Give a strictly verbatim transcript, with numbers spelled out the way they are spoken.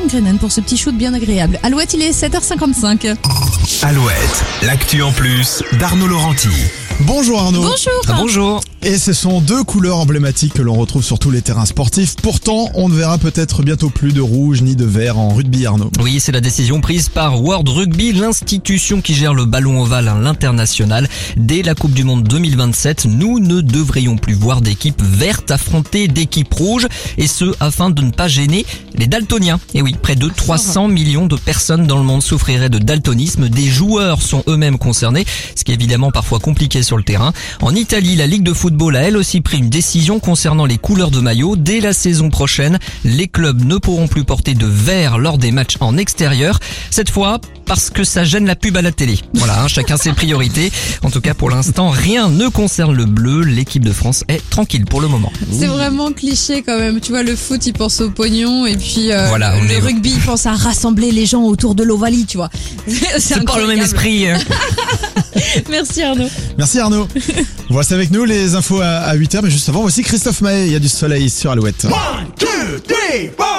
Sandgren pour ce petit shoot bien agréable. Alouette, il est sept heures cinquante-cinq. Alouette, l'actu en plus d'Arnaud Laurenti. Bonjour Arnaud. Bonjour. Ah, bonjour. Et ce sont deux couleurs emblématiques que l'on retrouve sur tous les terrains sportifs. Pourtant, on ne verra peut-être bientôt plus de rouge ni de vert en rugby, Arnaud. Oui, c'est la décision prise par World Rugby, l'institution qui gère le ballon ovale à l'international. Dès la Coupe du Monde deux mille vingt-sept, nous ne devrions plus voir d'équipes vertes affronter d'équipes rouges, et ce afin de ne pas gêner les daltoniens. Et oui, près de trois cents millions de personnes dans le monde souffriraient de daltonisme. Des joueurs sont eux-mêmes concernés, ce qui est évidemment parfois compliqué sur le terrain. En Italie, la Ligue de football a elle aussi pris une décision concernant les couleurs de maillot. Dès la saison prochaine, les clubs ne pourront plus porter de vert lors des matchs en extérieur. Cette fois, parce que ça gêne la pub à la télé. Voilà, hein, chacun ses priorités. En tout cas, pour l'instant, rien ne concerne le bleu. L'équipe de France est tranquille pour le moment. C'est vraiment cliché quand même. Tu vois, le foot, il pense au pognon, et puis euh, Voilà, on le est- rugby, il pense à rassembler les gens autour de l'Ovalie, tu vois. C'est C'est pas le même incroyable. esprit. hein. Merci Arnaud. Merci Arnaud. Voici avec nous les infos à huit heures, mais juste avant, voici Christophe Maé. Il y a du soleil sur Alouette. One, two, three, four.